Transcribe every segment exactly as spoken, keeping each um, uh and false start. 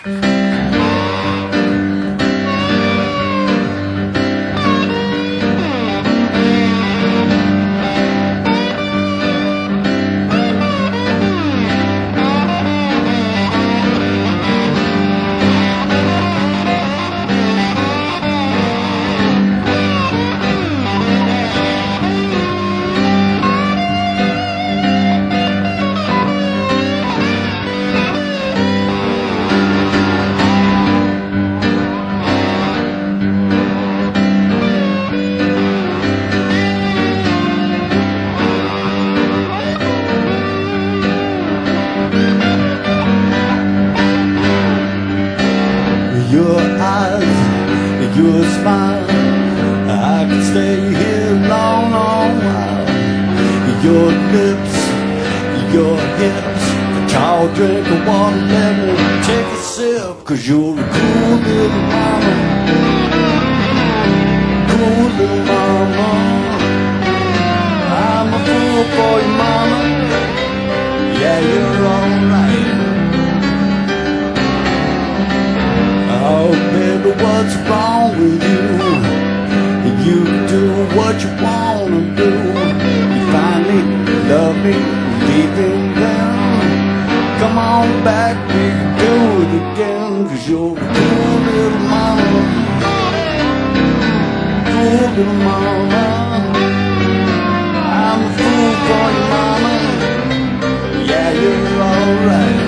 Your eyes, your smile, I could stay here a long, long while. Your lips, your hips, a tall drink of water, let me take a sip. Cause you're a cool little mama, cool little mama. I'm a fool for you, mama. Yeah, you're alright. Oh, baby, what's wrong with you? You can do what you wanna do. You find me, love me, deep in down. Come on back, we can do it again. Cause you're a cool little mama, cool little mama. I'm a fool for you, mama. Yeah, you're alright.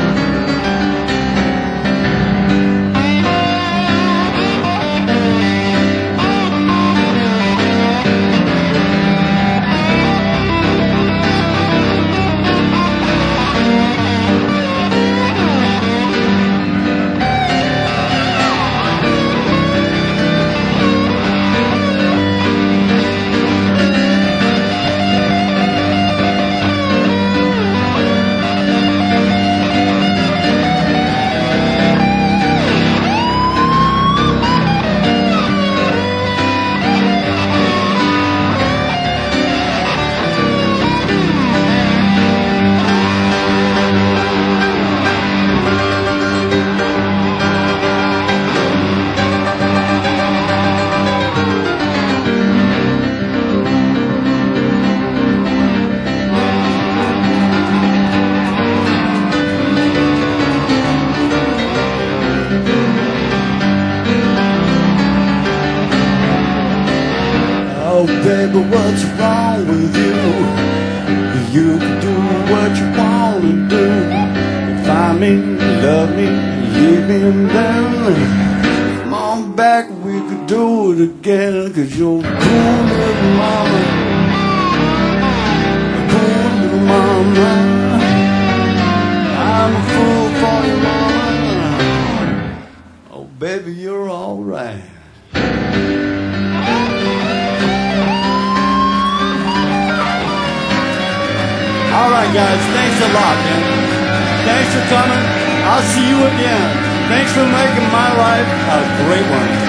Oh, baby, what's wrong with you? You can do what you wanna do. Find me, love me, leave me alone. Come on back, we could do it again. Cause you're a cool little mama, a cool little mama. I'm a fool for you, mama. Oh, baby, you're alright. Alright guys, thanks a lot, man. Thanks for coming. I'll see you again. Thanks for making my life a great one.